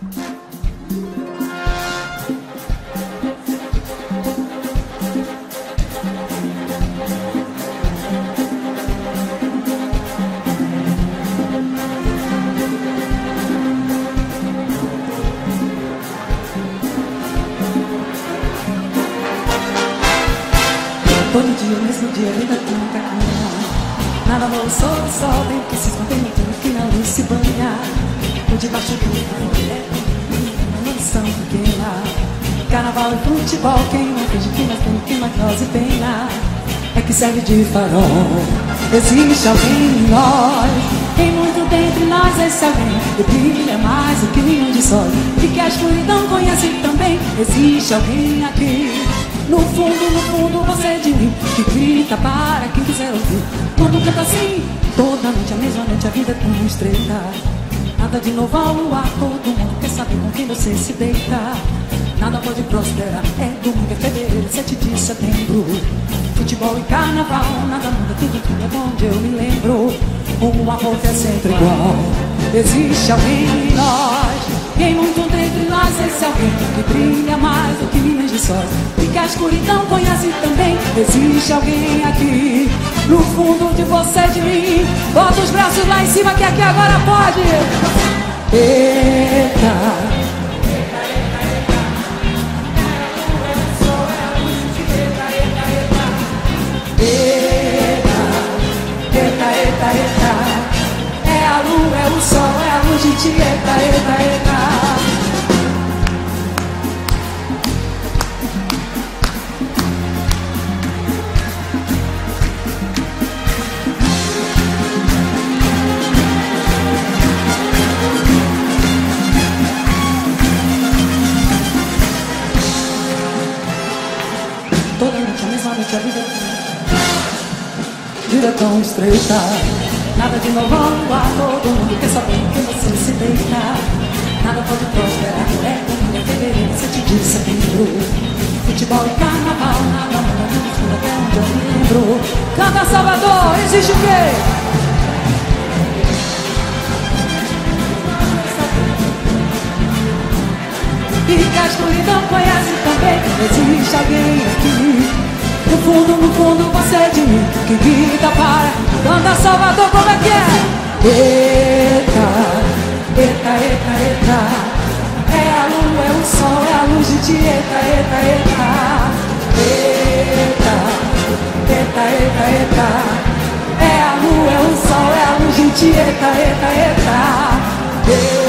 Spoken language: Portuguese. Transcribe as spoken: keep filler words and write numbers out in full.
Todo dia, o mesmo dia, a vida nunca caminha. Nada novo sob o sol, tem que se esconder no túnel que na luz se banha. Por debaixo do mundo é uma mansão pequena. Carnaval e futebol, quem não finge que mais tem que magnose e pena é que serve de farol. Existe alguém em nós, tem muito dentro de nós. Esse alguém que brilha mais do que nenhum de sol, e que a escuridão conhece também. Existe alguém aqui no fundo, no fundo você é de mim, que grita para quem quiser ouvir. Quando canta assim, toda noite, a mesma noite, a vida é tão estreita. Nada de novo ao luar, todo mundo quer saber com quem você se deita. Nada pode prosperar, é domingo, é fevereiro, sete de setembro. Futebol e carnaval, nada muda, tudo, tudo é bom onde eu me lembro. O amor que é sempre igual. Existe alguém em nós, quem muito dentro de nós. Esse alguém que brilha mais do que milhões de sóis, e que a escuridão conhece também. Existe alguém aqui, no fundo de você e de mim. Bota os braços lá em cima que aqui agora pode. Eita, Eita, eita, eita, é a lua, é o sol, é a luz de ti. Eita, eita, eita. Toda noite, a mesma noite, a vida vida tão estreita. Nada de novo ao luar, todo mundo quer saber que você se deita. Nada pode prosperar, é domingo, é fevereiro, sete de setembro. Futebol e carnaval, nada muda no fundo até onde eu me lembro. Canta Salvador, existe o quê? E que a escuridão conhece também. Existe alguém aqui, no fundo, no fundo você é de mim, que grita para canta Salvador, como é que é? Eita, eita, eita, eita, é a lua, é o sol, é a luz de ti. Eita, eita, eita, eita, eita, eita, eita, é a lua, é o sol, é a luz de ti. Eita, eita, eita, eita.